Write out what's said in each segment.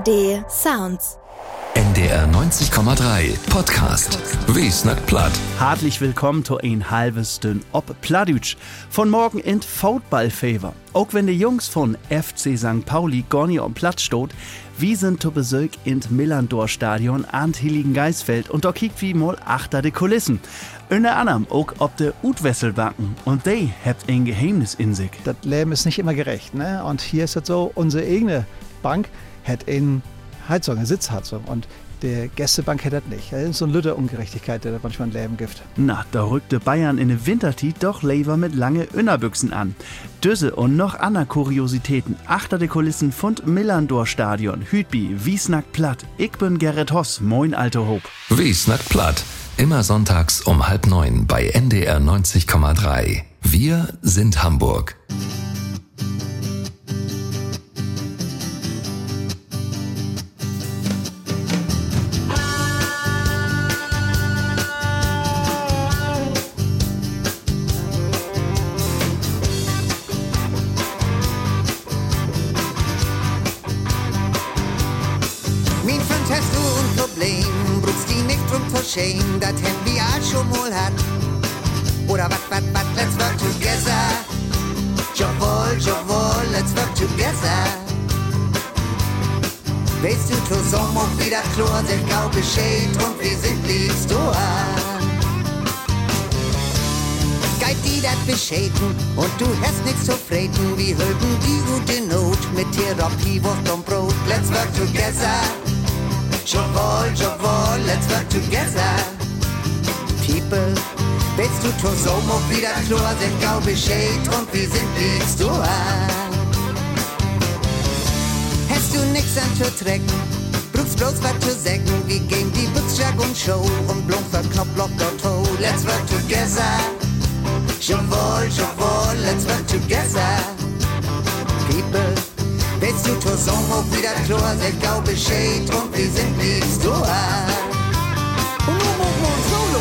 ARD Sounds. NDR 90,3 Podcast. Wie snackt platt? Hartlich willkommen zu ein halbes Dünn ob Plattdütsch. Von morgen in Footballfever. Auch wenn die Jungs von FC St. Pauli gar nicht am Platz steht, wir sind zu Besuch in Millantor-Stadion an Heiligengeistfeld und da kiekt wie mal achter die Kulissen. Unter anderem auch ob de Utwesselbanken und die habt ein Geheimnis in sich. Das Leben ist nicht immer gerecht, ne? Und hier ist es so, unsere eigene Bank hat eine Heizung, eine Sitzheizung und die Gästebank hat das nicht. Das ist so eine Lütte Ungerechtigkeit, die da manchmal ein Leben gibt. Na, da rückte Bayern in der Wintertiet doch lieber mit lange Innerbüchsen an. Düsse und noch andere Kuriositäten achter die Kulissen von Millantor-Stadion. Hütbi, wie snackt platt. Ich bin Gerrit Hoss, moin alte Hob. Wie snackt platt? Immer sonntags um 8:30 bei NDR 90,3. Wir sind Hamburg. Shame, dat hem wir all schon mal hat. Oder wat, let's work together. Jawohl, let's work together. Weißt du, zusammen auch wieder klar, sich gau Bescheid und wir sind liebst du an. Geit die dat bescheiden und du hast nichts zu freten. Wir hülpen die gute Not mit Therapie, Wurst und Brot. Let's work together. Jawohl, let's work together. People, willst du zusammen auch wieder klar, sind gau Bescheid und wir sind liebst du an. Hast du nix an zu trecken, brauchst bloß was zu sagen, wir gehen die Butzjag und Show und Blum verknoppt Lock und Toe. Let's work together. Jawohl, let's work together. People, willst du zusammen auch wieder klar, sind gau Bescheid und wir sind liebst du an. Und nun machen wir uns solo.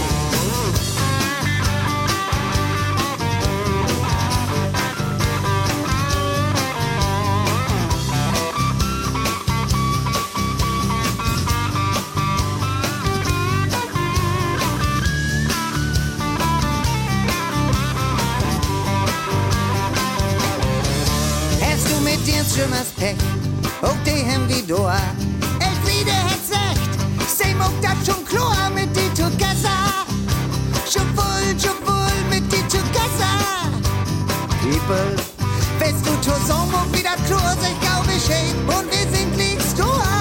Schwimmers Pech, auch die hem wie Doa. Elfriede hat recht, same auch das schon klar mit die Together. Jawohl, mit die Together. People, willst du zusammen auch wieder klar, sich gau Bescheid und wir sind liebst du an.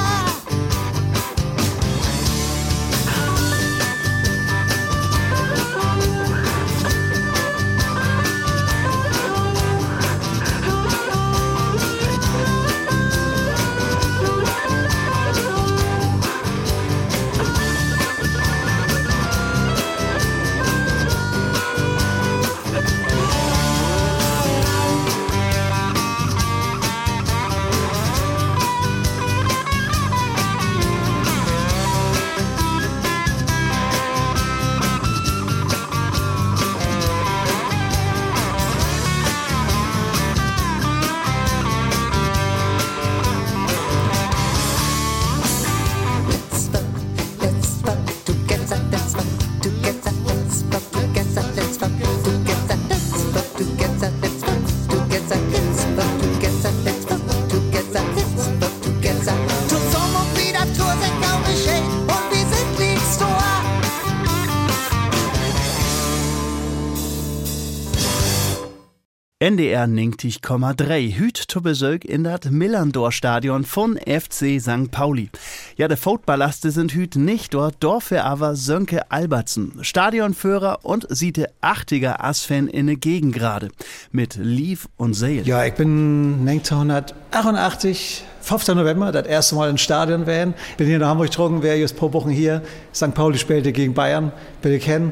NDR 90,3 Hüt zu Besuch in das Millantor-Stadion von FC St. Pauli. Ja, der Footballaste sind Hüt nicht dort, dafür aber Sönke Albertsen, Stadionführer und siete 80er Ass-Fan in der Gegend gerade. Mit Lief und Seel. Ja, ich bin 1988, 5. November, das erste Mal ins Stadion wären. Bin hier nach Hamburg getrogen, wäre just paar Wochen hier. St. Pauli spielte gegen Bayern, bin ich kennen.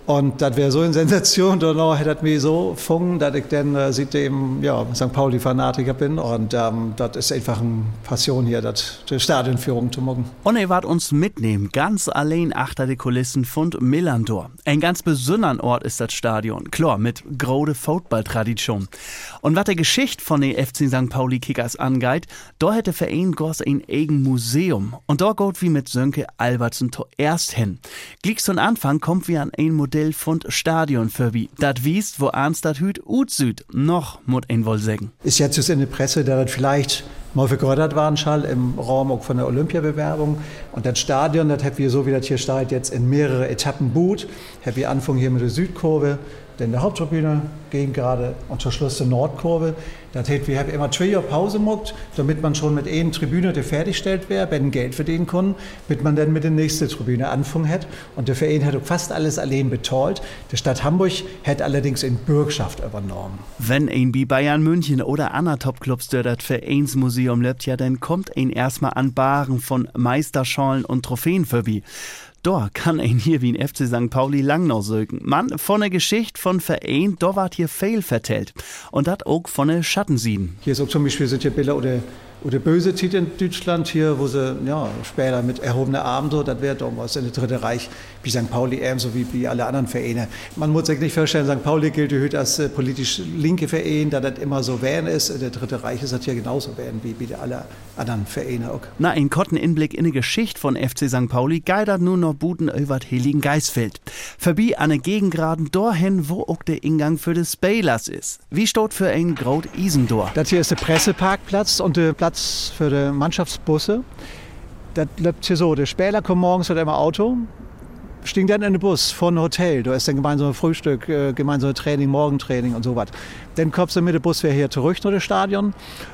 Und das wäre so eine Sensation, da hätte mir so gefunden, dass ich dann seitdem St. Pauli-Fanatiker bin. Und das ist einfach eine Passion hier, die Stadionführung zu machen. Und er wart uns mitnehmen, ganz allein achter die Kulissen von Millandor. Ein ganz besonderen Ort ist das Stadion, klar, mit grode Football-Tradition. Und was die Geschichte von den FC St. Pauli-Kickers angeht, da hätte Verein Goss ein eigen Museum. Und da geht wie mit Sönke Albertsen zuerst hin. Gleich zum Anfang kommt wie an ein Modell von Stadion vorbei. Das wiest, wo ans dat hüt süd noch, muss ein wohl sagen. Ist jetzt in der Presse, da das vielleicht mal vergrödert waren, schall im Raum auch von der Olympiabewerbung. Und das Stadion, das haben wir, so wie das hier steht, jetzt in mehrere Etappen gut. Haben wir Anfang hier mit der Südkurve, dann der Haupttribüne, gegen gerade und zum Schluss der Nordkurve. Das heißt, wir haben immer 2 Jahre Pause gemacht, damit man schon mit einer Tribüne, die fertiggestellt wäre, wenn Geld verdienen kann, damit man dann mit der nächsten Tribüne anfangen hat. Und der Verein hat auch fast alles allein bezahlt. Die Stadt Hamburg hat allerdings in Bürgschaft übernommen. Wenn ein wie Bayern München oder andere Topclubs durch das Vereinsmuseum lebt, ja, dann kommt ein erstmal an Baren von Meisterschalen und Trophäen vorbei. Da kann ein hier wie ein FC St. Pauli lang noch sögen. Man, von der Geschichte von Verein, da ward hier viel vertellt. Und das auch von der Schattensieden. Hier ist auch zum Beispiel sind hier Bilder oder böse Zeit in Deutschland hier, wo sie später mit erhobenen Armen so, das wäre damals in der Dritte Reich, wie St. Pauli ebenso wie alle anderen Vereine. Man muss sich nicht vorstellen, St. Pauli gilt heute als politisch linke Verein, da das immer so wären ist. In der Dritte Reich ist das hier genauso wären wie alle anderen Vereine auch. Na, ein kotten Inblick in die Geschichte von FC St. Pauli geidert nur noch Buten über Heiligen Geistfeld. Vorbei an der Gegengraden dorthin, wo auch der Ingang für des Spelers ist. Wie steht für ein Graut Isendor? Das hier ist der Presseparkplatz und der Platz für die Mannschaftsbusse. Das läuft hier so, der Spieler kommt morgens mit einem Auto, stiegen dann in den Bus von Hotel, da ist dann gemeinsames Frühstück, gemeinsames Training, Morgentraining und so was. Dann kommst du mit dem Bus hier zurück nach dem Stadion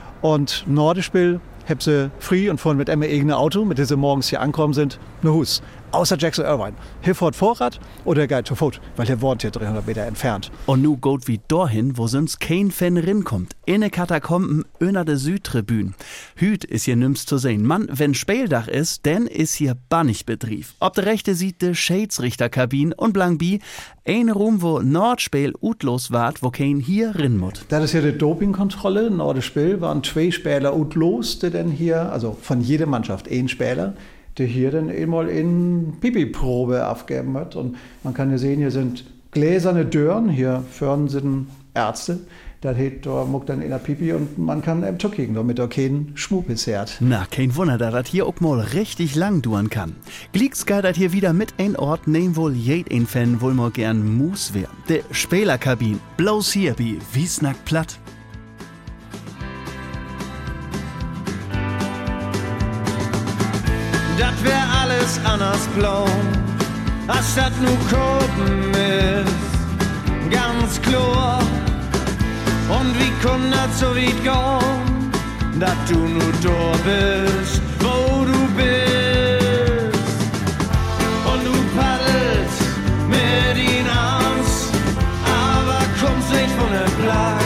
und Nordespiel haben sie frei und fahren mit einem eigenen Auto, mit dem sie morgens hier angekommen sind, nach Hus. Außer Jackson Irvine. Hier fährt Vorrat oder geht zu Fuß, weil er wohnt hier 300 Meter entfernt. Und nu geht wie dorthin, wo sonst kein Fan rinkommt. In de Katakomben öner de Südtribün. Hüt ist hier nimmst zu sehen. Mann, wenn Spieldach ist, denn ist hier Bannigbetrieb. Ob der rechte sieht de Schiedsrichterkabin und Blankbi, ein Raum, wo Nordspiel utlos wart, wo kein hier rinmut. Das ist hier die Dopingkontrolle. Nordspiel waren 2 Spieler utlos, die denn hier, also von jeder Mannschaft 1 Spieler, der hier dann einmal in Pipi-Probe abgeben wird. Und man kann ja sehen, hier sind gläserne Dörren, hier vorne sind Ärzte. Da muckt dann in der Pipi und man kann eben zukicken, damit er keinen Schmuppis hat. Na, kein Wunder, da das hier auch mal richtig lang duren kann. Glicks geidert hier wieder mit ein Ort, nehm wohl jeden Fan wohl mal gern Mus wär. De Spielerkabin, bloß hier wie Wiesnack platt. Dat wär alles anders blau, als dat nu kommen ist, ganz klar. Und wie kann dat so weit gehen, dat du nu da bist, wo du bist. Und du paddelst mit den Arms, aber kommst nicht von der Platz.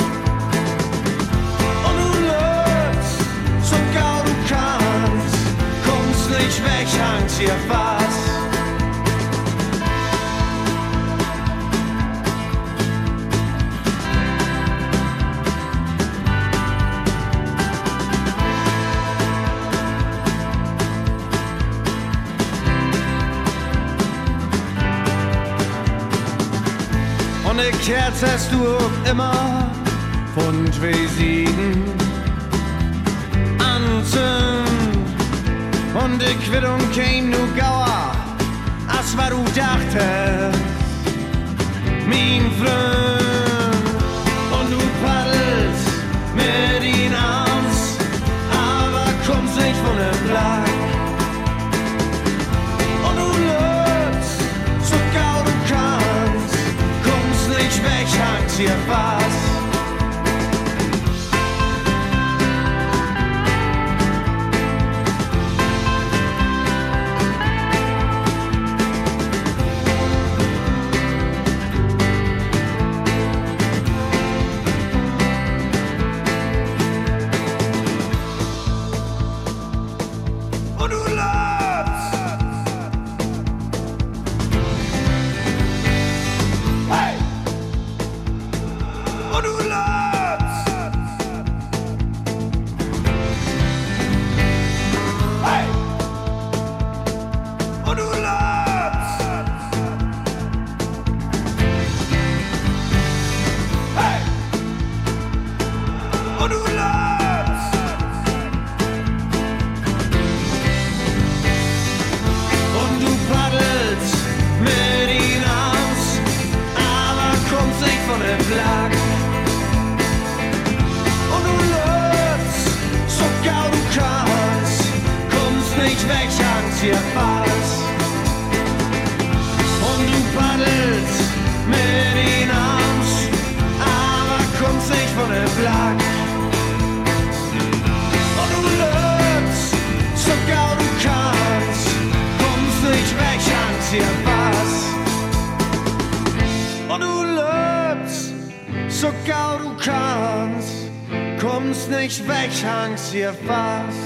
Und du läufst, so gau du kannst, kommst nicht weg, hangst hier fast. Und die Kerze hast du auch immer von 2 Siegen anzünd. Und die Quittung käm nu gauer, als was du dachtest, mein Freund. Und du paddelst mit den Arms, aber kommst nicht von der Platz. Und du läufst, so gau du kannst, kommst nicht weg, hangst hier fast. du lebst. Und du paddelst mit ihm aus, aber kommst nicht von der Flagge. Und du lebst, so gau du kannst, kommst nicht weg, Chance hier fast. Und du paddelst mit ihm aus, aber kommst nicht von der Flagge. Und du lebst, so gau du kannst, kommst nicht weg, Chance hier fast. Und du lebst, so gau du kannst, kommst nicht weg, Chance hier fast.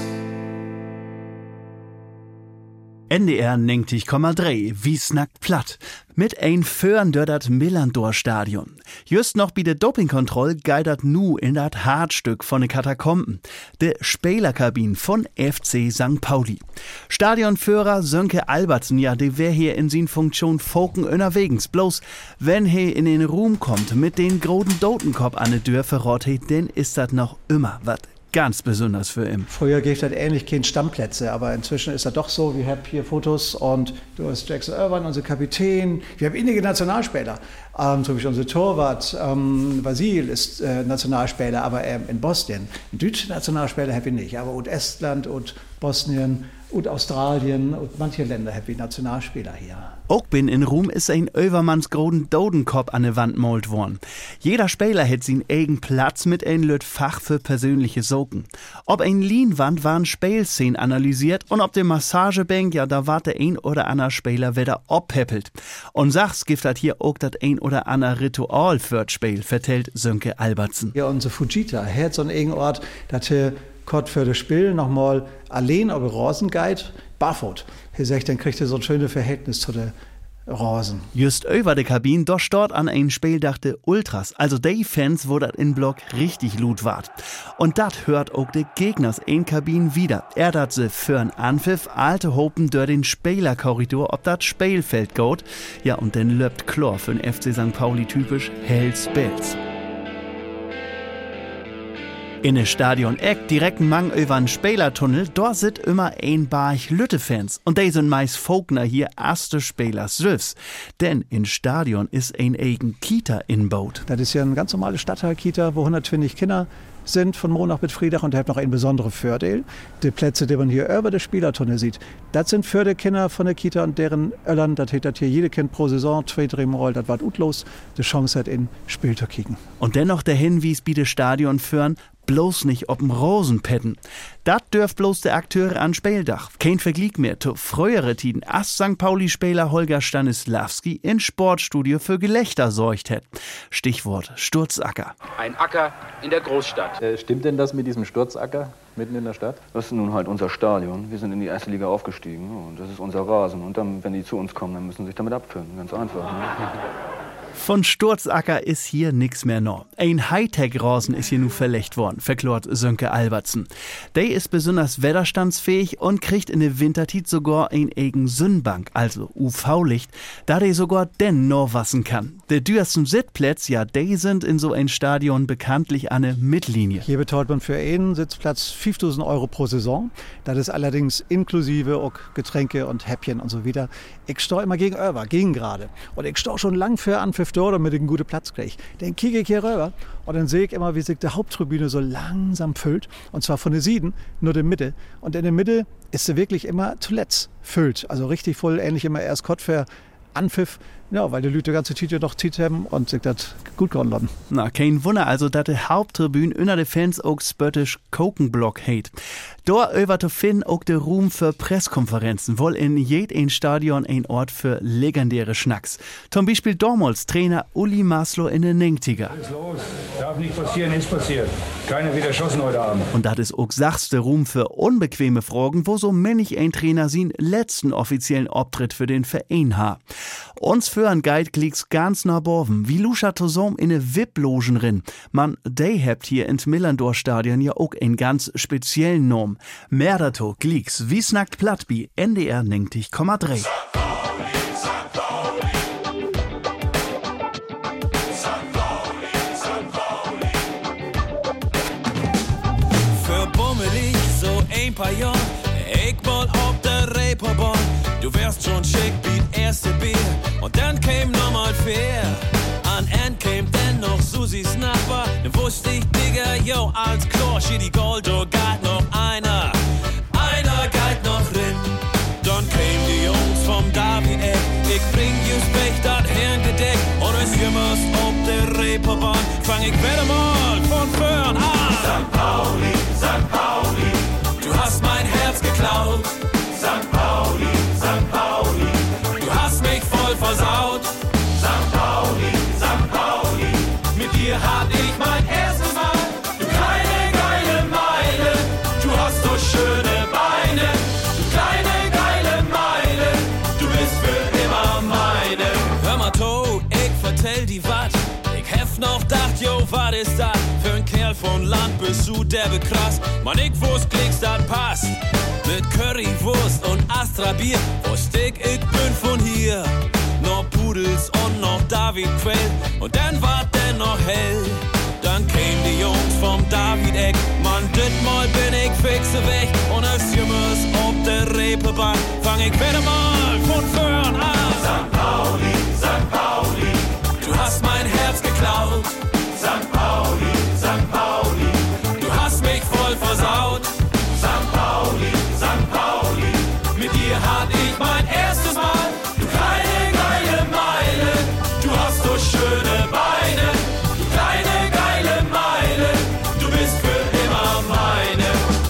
NDR 90,3, wie snackt platt. Mit ein Föhren durch das Millantor-Stadion. Just noch bei der Dopingkontrolle geidert nu in das Hartstück von den Katakomben. De Spielerkabine von FC St. Pauli. Stadionführer Sönke Albertsen, ja, der wär hier in sin Funktion Foken unterwegs. Bloß, wenn he in den Ruhm kommt mit den großen Dotenkopf an de Tür verrot he, denn ist das noch immer wat ganz besonders für ihn. Früher gab es halt ähnlich keine Stammplätze, aber inzwischen ist das doch so. Wir haben hier Fotos und du hast Jackson Irvine, unser Kapitän. Wir haben einige Nationalspieler. Zum Beispiel unser Torwart Vasil ist Nationalspieler, aber in Bosnien. Deutsche Nationalspieler habe ich nicht, aber und Estland und Bosnien und Australien und manche Länder habe ich Nationalspieler hier. Auch bin in Ruhm ist ein Övermannsgroden Dodenkopf an der Wand malt worden. Jeder Spieler hat seinen eigenen Platz mit ein Lüt Fach für persönliche Socken. Ob ein Leinwand waren Spielszenen analysiert und ob der Massagebank, ja, da war der ein oder andere Spieler wieder abheppelt. Und sag's gibt hat hier auch das ein oder andere Ritual für das Spiel, vertellt Sönke Albertsen. Ja, unser Fujita hat so einen eigenen Ort, dass er Gott für das Spiel nochmal allein auf Rosen geht, barfuß. Er sagt, dann kriegt er so ein schönes Verhältnis zu den Rosen. Just über der Kabine, da dort an ein Spiel dachte Ultras, also die Fans, wo das in Block richtig lut ward. Und dat hört auch de Gegners in Kabine wieder. Er dat se für'n Anpfiff alte Hopen durch den Spielerkorridor, ob dat Spielfeld geht. Ja, und dann löbt Chlor für den FC St. Pauli typisch Hells Bells. In der Stadion Eck direkt Mang übern Spielertunnel, dort sit immer ein Barch Lütte-Fans. Und die sind meist Vogner hier erste Spieler selbst. Denn in Stadion ist ein eigen Kita inbaut. Das ist ja eine ganz normale Stadtteil-Kita, wo 120 Kinder sind von Monach bis Freitag und der hat noch einen besonderen Vorteil. Die Plätze, die man hier über den Spielertunnel sieht, das sind für die Kinder von der Kita und deren Eltern, das hat hier jede Kind pro Saison 2-3 Mal, das war utlos, die Chance hat in Spiel zu kicken. Und dennoch der Hinweis bei de Stadion führen, bloß nicht ob'm Rosenpetten. Dat dürft bloß der Akteure an Spieldach. Kein Vergleich mehr zu frühere Tiden, als St. Pauli-Spieler Holger Stanislawski in Sportstudio für Gelächter sorgt hat. Stichwort Sturzacker. Ein Acker in der Großstadt. Stimmt denn das mit diesem Sturzacker mitten in der Stadt? Das ist nun halt unser Stadion. Wir sind in die erste Liga aufgestiegen und das ist unser Rasen. Und dann, wenn die zu uns kommen, dann müssen sie sich damit abfinden. Ganz einfach. Ne? Von Sturzacker ist hier nix mehr noch. Ein Hightech-Rasen ist hier nu verlegt worden, verklort Sönke Albertsen. Der ist besonders wetterstandsfähig und kriegt in der Wintertit sogar ein eigen Sonnenbank, also UV-Licht, da der sogar den noch wassen kann. Der dürsten Sitzplätze, ja, die sind in so ein Stadion bekanntlich an der Mittellinie. Hier bezahlt man für einen Sitzplatz 5.000 € pro Saison. Das ist allerdings inklusive auch Getränke und Häppchen und so wieder. Ich stehe immer gegenüber, gegen gerade. Und ich stehe schon lang für Anpfiff dort, damit ich einen guten Platz kriege. Dann kicke ich hier rüber und dann sehe ich immer, wie sich die Haupttribüne so langsam füllt. Und zwar von der Süden, nur der Mitte. Und in der Mitte ist sie wirklich immer zuletzt füllt. Also richtig voll, ähnlich immer erst Gott für Anpfiff. Ja, weil die Leute ganze Tüte noch zieht haben und sich das gut geworden lassen. Na, kein Wunder also, dass die Haupttribüne unter den Fans auch spöttisch Kokenblock hat. Dort über zu finden auch der Ruhm für Presskonferenzen, wohl in jedem Stadion ein Ort für legendäre Schnacks. Zum Beispiel damals Trainer Uli Maslow in den 90er. Was ist los? Darf nicht passieren, ist passiert. Keiner wird erschossen heute Abend. Und das ist auch sachste Ruhm für unbequeme Fragen, wo so männlich ein Trainer seinen letzten offiziellen Auftritt für den Verein hat. Uns für ein Guide klicks ganz nach Borven, wie Luscha Tosom in ne VIP-Logen rin. Man, dey habt hier ins Millantor-Stadion ja auch einen ganz speziellen Norm. Mehr dazu klicks, wie snackt platt bi NDR 90,3. ein paar Jahren, ich mal auf der Reeperbahn. Du wärst schon schick wie erste Bier und dann käm nochmal fair. An End käm dann noch Susis Nachbar, dann wusste ich, Digga, yo, als klar, schied die Gold, da geht noch einer geht noch rin. Dann käm die Jungs vom David Eck, ich bring just Pech, dat Herrengedeck und es jümmers auf der Reeperbahn, fang ich wieder mal von vorn an. St. Pauli, du hast mein Herz geklaut. St. Pauli, du hast mich voll versaut. St. Pauli, mit dir hab ich mein erstes Mal. Du kleine geile Meile, du hast so schöne Beine. Du kleine geile Meile, du bist für immer meine. Hör mal to, ich vertell die wat. Ich hef noch dacht, yo, wat ist dat? Für ein Kerl von Land bist du derbe krass. Man, ich wusst, klickst dat passt. Mit Currywurst und Astra Bier wusst ich bin von hier. Noch Pudels und noch David Quell und dann war der noch hell. Dann kämen die Jungs vom David Eck, Mann, ditmal bin ich fixe weg. Und als jümmers auf der Reeperbahn fang ich wieder mal von vorn an. St. Pauli, du hast mein Herz geklaut. St. Pauli, du hast mich voll versaut. St. Pauli, mit dir hab ich mein erstes Mal. Du kleine geile Meile, du hast so schöne Beine. Du kleine geile Meile, du bist für immer meine.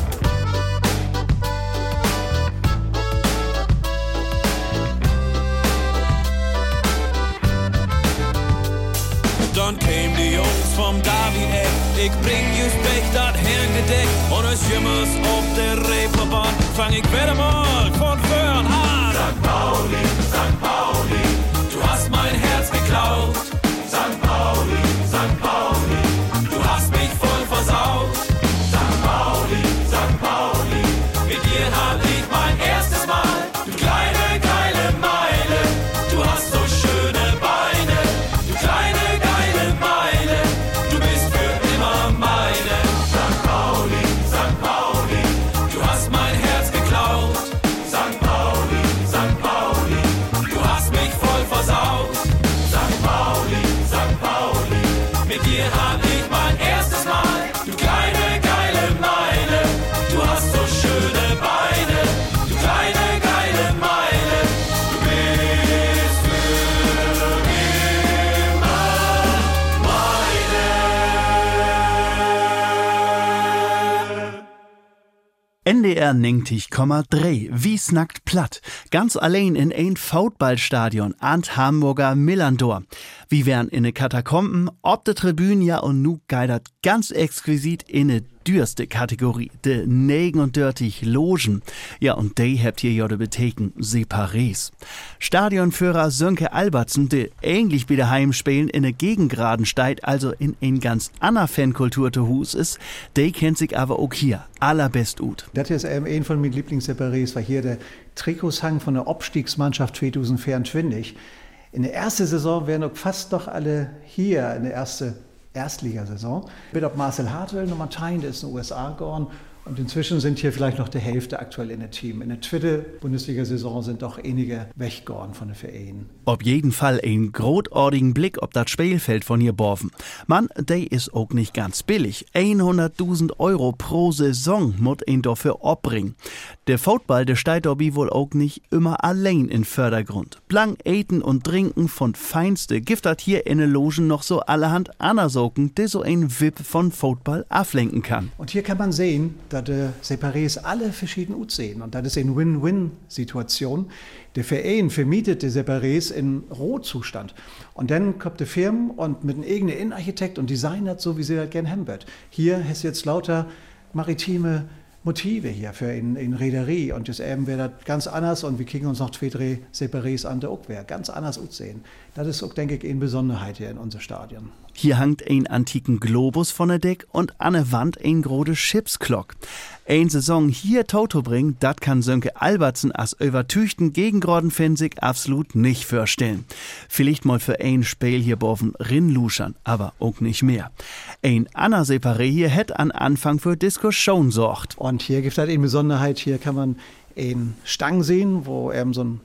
Dann kämen die Jungs vom David Eck, ich bring just Pech, dat Herrengedeck und es jümmers auf der Reeperbahn, fang ich wieder mal von vorn an. St. Pauli, du hast mein Herz geklaut. St. Pauli, du hast mich voll versaut. St. Pauli, mit dir hab ich mein erstes Mal. Du kleine geile Meile, du hast so schöne Beine. Du kleine geile Meile, du bist für immer meine. St. Pauli, du hast mein Herz geklaut. St. Pauli, du hast mich voll versaut. St. Pauli, mit dir hab ich mein erstes Mal. Du kleine geile Meile, du hast so schöne Beine. Du kleine geile Meile, du bist für immer meine. NDR 90,3, wie snackt platt. Ganz allein in ein Foutballstadion an Hamburger Millandor. Wie wären in ne Katakomben, ob de Tribünen ja und nu geidert ganz exquisit in ne dürste Kategorie, de 39 Logen. Ja, und de habt ihr ja de Betheken Separés. Stadionführer Sönke Albertsen, de ähnlich wie daheim spielen in ne Gegengraden steigt, also in ein ganz ander Fankultur zu Hus ist, de kennt sich aber auch hier allerbest gut. Das ist ein von meinen Lieblingsseparés, war hier der Trikothang von der Abstiegsmannschaft 2024. In der ersten Saison wären auch fast doch alle hier in der Erstligasaison. Mit ob Marcel Hartwell nochmal teilen, der ist in den USA gegangen. Und inzwischen sind hier vielleicht noch die Hälfte aktuell in der Team. In der zweiten Bundesliga-Saison sind doch einige weggegangen von den Vereinen. Auf jeden Fall ein großartigen Blick auf das Spielfeld von hier borfen. Mann, der ist auch nicht ganz billig. 100.000 Euro pro Saison muss ihn dafür abbringen. Der Football, der steht dabei wohl auch nicht immer allein in Vordergrund. Blank eten und trinken von feinste Gift hat hier in den Logen noch so allerhand Anersoken, die so ein Wip von Football ablenken kann. Und hier kann man sehen, dass die Separés alle verschieden aussehen. Und das ist eine Win-Win-Situation. Der Verein vermietet die Separés in Rohzustand. Und dann kommt die Firma und mit einem eigenen Innenarchitekt und designert so, wie sie das gerne haben wird. Hier hast jetzt lauter maritime Motive hier für eine Reederie. Und das eben wäre das ganz anders. Und wir kriegen uns noch 2-3 Separés an der Ockwehr. Ganz anders aussehen. Das ist auch, denke ich, eine Besonderheit hier in unserem Stadion. Hier hangt ein antiken Globus von der Deck und an der Wand ein grode Chipsglock. Ein Saison hier Toto bringen, dat kann Sönke Albertsen als übertüchten Gegengraden sich absolut nicht vorstellen. Vielleicht mal für ein Spiel hier boven rinluschern, aber auch nicht mehr. Ein Anna Separé hier hätt an Anfang für Diskussion sorgt. Und hier gibt es halt eine Besonderheit, hier kann man einen Stang sehen, wo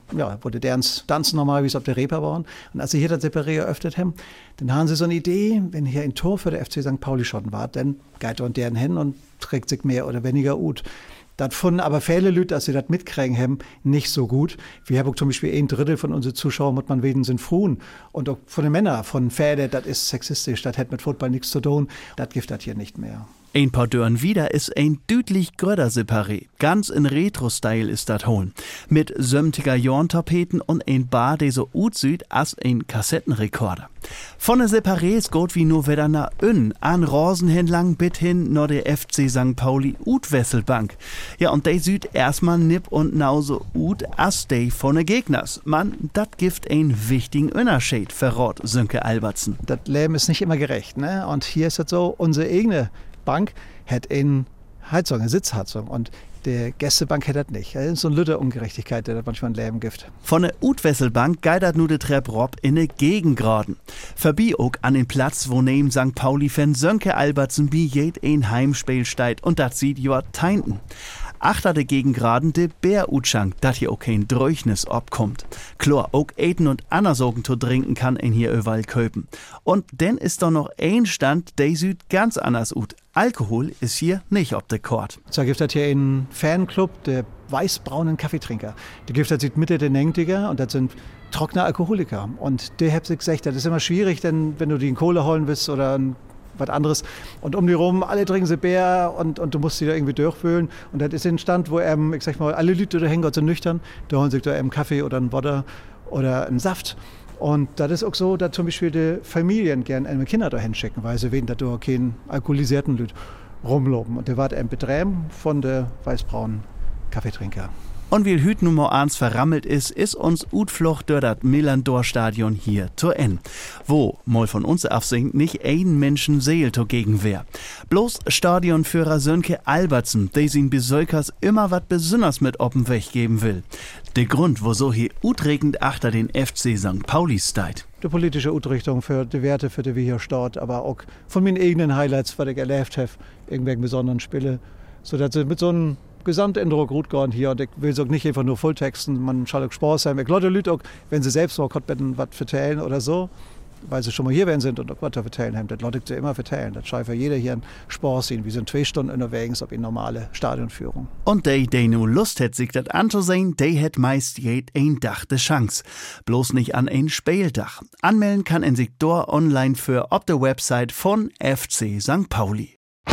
wo die Derns tanzen normal, wie es auf der Reeperbahn. Und als sie hier das Separé eröffnet haben, dann haben sie so eine Idee, wenn hier ein Tor für der FC St. Pauli schotten war, dann geht dort deren hin und trägt sich mehr oder weniger gut. Das fanden aber viele Leute, dass sie das mitkriegen haben, nicht so gut. Wir haben zum Beispiel 1/3 von unseren Zuschauern, muss man wegen sind Frauen. Und auch von den Männern, von Pferde, das ist sexistisch, das hat mit Football nichts zu tun. Das gibt das hier nicht mehr. Ein paar Dörren wieder ist ein deutlich gröder Separé. Ganz in Retro-Style ist das holen. Mit sömtiger Jorntapeten und ein Bar, der so ut süd als ein Kassettenrekorder. Von der Separé ist gut wie nur wieder nach Ön, an Rosen hinlang bis hin nur der FC St. Pauli Ut-Wesselbank. Ja, und der süd erstmal nipp und nauso ut as der von den Gegners. Man, dat gibt ein wichtigen Unterschied, verrot Sönke Albertsen. Das Leben ist nicht immer gerecht, ne? Und hier ist das so, unsere eigene Bank hat eine Heizung, eine Sitzheizung und die Gästebank hat das nicht. Das ist so eine Lütte Ungerechtigkeit, die das manchmal ein Leben gibt. Von der Utwesselbank geidert nur de Trepp rob in de Gegengraden. Verbi auch an den Platz, wo neben St. Pauli-Fan Sönke Albertsen bi jed ein Heimspiel steit und dat sieht joa teinten. Achter de Gegengraden de Bär-Utschank, dat hier auch kein Dräuchnis obkommt. Chlor, auch Eten und Annersogen zu trinken kann in hier überall köpen. Und denn ist doch noch ein Stand, der sieht ganz anders ut. Alkohol ist hier nicht ob de Kord. So gibt es hier einen Fanclub, der weißbraunen Kaffeetrinker. Der gibt es Mitte der 90er und das sind trockene Alkoholiker. Und der hat sich gesagt, das ist immer schwierig, denn wenn du die in Kohle holen willst oder was anderes. Und um die rum, alle trinken sie Bier und du musst sie da irgendwie durchwühlen. Und das ist ein Stand, wo ich sag mal, alle Leute da hängen Gott sind nüchtern. Da holen sich da einen Kaffee oder einen Wasser oder einen Saft. Und das ist auch so, dass zum Beispiel die Familien gerne ihre Kinder da hinschicken, weil sie wegen, dass da keinen alkoholisierten Leute rumlaufen. Und der war ein Betrieb von der weißbraunen Kaffeetrinker. Und wie Hüt Nummer 1 verrammelt ist uns Utflucht durch das Millandor-Stadion hier zu N. Wo, mal von uns absinkt, nicht ein Menschen Seel zugegen wär. Bloß Stadionführer Sönke Albertsen, der sin Besökers immer wat Besonders mit op'm Weg geben will. Der Grund, wieso hier utregend achter den FC St. Pauli steit. Die politische Utrichtung für die Werte, für die wir hier stehen, aber auch von meinen eigenen Highlights, was ich erlebt habe, irgendwelchen besonderen Spiele, sodass sie mit so einem Gesamteindruck gut gehen hier. Und ich will so nicht einfach nur Volltexten, man soll auch Spaß haben. Ich lade Leute auch, wenn sie selbst mal was vertellen oder so, weil sie schon mal hier werden sind und auch was vertellen haben, das lade ich sie immer vertellen. Das scheint für jeder hier einen Spaß sehen. Wir sind 2 Stunden unterwegs auf eine normale Stadionführung. Und der nur Lust hat, sich das anzusehen, der hat meist jed ein Dach de Chance. Bloß nicht an ein Spieldach. Anmelden kann en sich dort online für auf der Website von FC St. Pauli.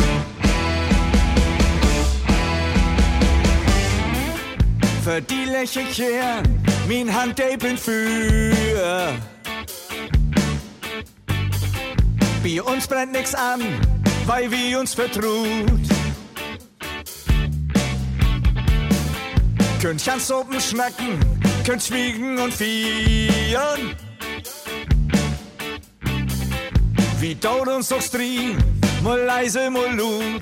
Für die Lächelchen, min Hand eben für. Bei uns brennt nix an, weil wir uns vertraut. Könnt ganz oben schnacken, könnt schwiegen und vieren. Wie dauert uns doch Stream, mal leise, mal laut.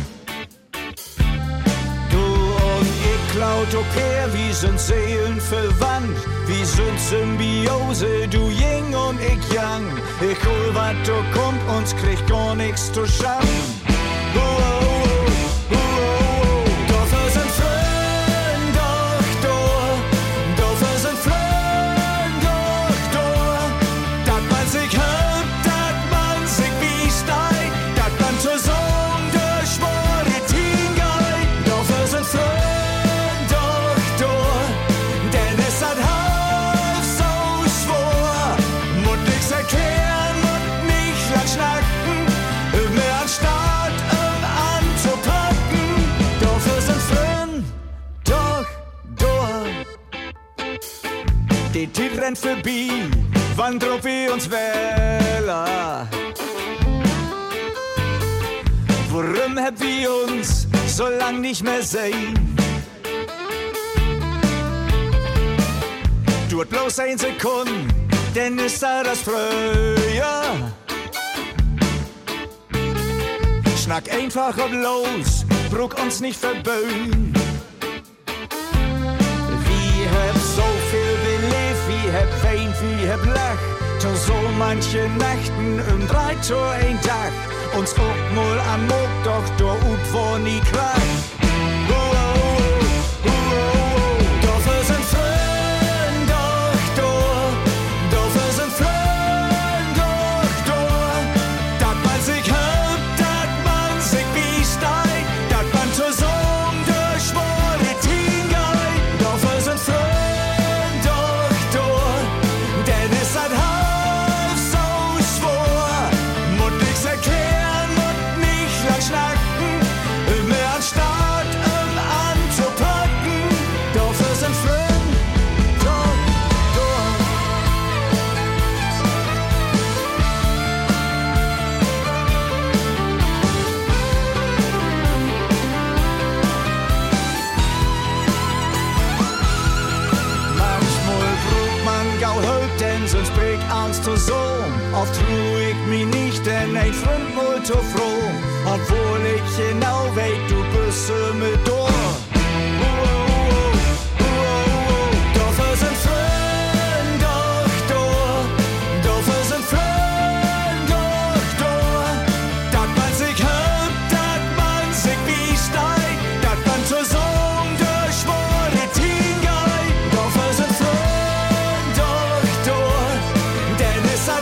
Laut okay, wir sind seelenverwandt, wir sind Symbiose, du Ying und ich Yang. Ich hol wat du kommt, uns kriegt gar nichts zu schaffen. Dafür sind Freunde doch da, dafür sind Freunde doch da. Dat man sich hört, dat man sich wie steigt, dat man zusammen durch Maritim geht. Dafür sind Freunde. Die Tid rennt vorbei, wann drauf wir uns wählen? Warum hab wir uns so lang nicht mehr sehen? Tut bloß 1 Sekunde, denn ist da das Frühjahr. schnack einfach und los, bruch uns nicht verböhnen. Wie hab so viel belebt, wie hab weint, wie hab lacht, to so manche Nächten 3 zu ein Tag, uns auch mal am Mog, doch do ut wo nie krach. Oft ruh ich mich nicht, denn ein Freund wohl zu froh, obwohl ich genau weiß, du bist mit durch. Dafür sind Freunde doch da, dafür sind Freunde doch da, dass man sich hört, dass man sich wie steigt, dass man zusammen durch schwere Tien geht. Dafür sind Freunde doch da, denn es hat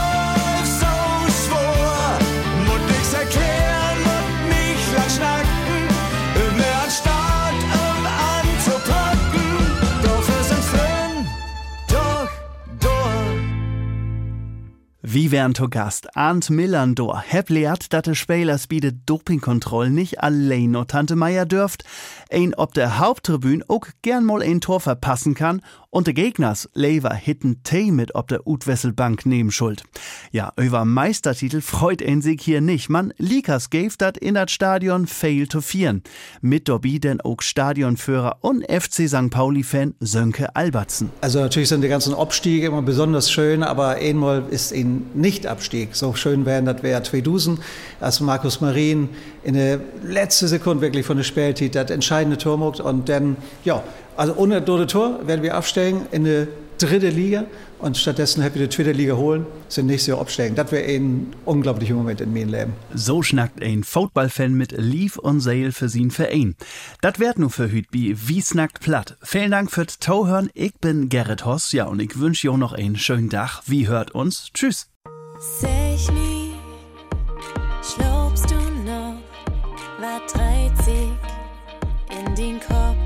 Wie wären to Gast Arndt Millandor heb lehrt, dat de Spelers bi de Dopingkontroll nicht allein no Tante Meier dürft, ein ob der Haupttribün auch gern mal ein Tor verpassen kann und de Gegners lever hitten Tee mit ob der Utwesselbank neben schuld. Ja, über Meistertitel freut ein sich hier nicht. Man Likas gave dat in dat Stadion fail to vieren. Mit dobby denn auch Stadionführer und FC St. Pauli-Fan Sönke Albertsen. Also natürlich sind die ganzen Abstiege immer besonders schön, aber einmal ist ein Nicht-Abstieg. So schön wären, das wäre 2000, als Markus Marin in der letzten Sekunde wirklich von der Spielzeit das entscheidende Tor macht und dann, ja, also ohne das Tor werden wir absteigen in die 3. Liga und stattdessen hätten wir die 2. Liga holen, sind nächstes Jahr absteigen. Das wäre ein unglaublicher Moment in meinem Leben. So schnackt ein Football-Fan mit Lief und Seel für sein Verein. Das wird nur für Hütbi wie snackt platt. Vielen Dank fürs Tauhören. Ich bin Gerrit Hoss, ja, und ich wünsche dir noch einen schönen Tag. Wie hört uns? Tschüss. Sag mir, schlaubst du noch, was dreht sich in den Kopf?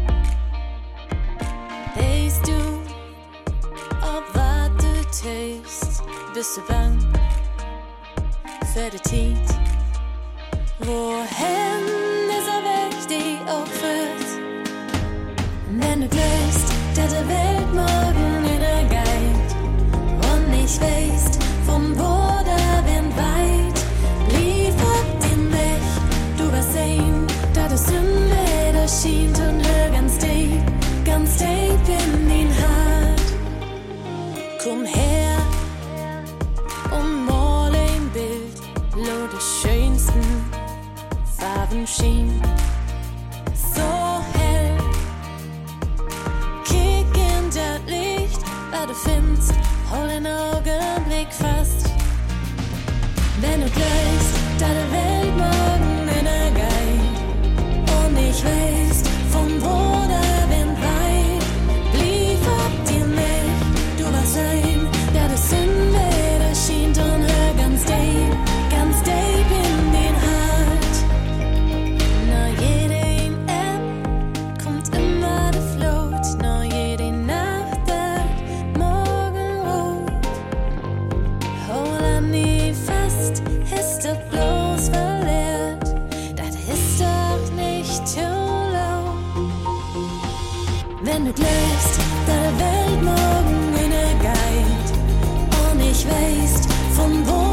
Weißt du, ob was du tust, bist du bang für die Zeit? Wohin ist er weg, die auch führt? Wenn du glaubst, dass die Welt morgen wieder geht und nicht weißt, vom Border werden weit, liefert den Weg, du wirst sehen, dass es Sünde erschien und hör ganz deep in den Hart. Komm her und mal ein Bild, lo die schönsten Farben schien. So hell, kick in das Licht, was du findest, hol den Augenblick fast. Wenn du glaubst, dass die Welt morgen wieder geht und ich weißt, von wo der Wind weht, liefert dir mich, du wirst sein, der das Sünde erschien und hör ganz deep in den Hart. Na jede App kommt immer der Float, na jede Nacht wird morgenrot. Hol an die fast, ist doch bloß verleert, das ist doch nicht zu laut. Wenn du glaubst, dass die Welt morgen in der Geid und ich weißt, von wo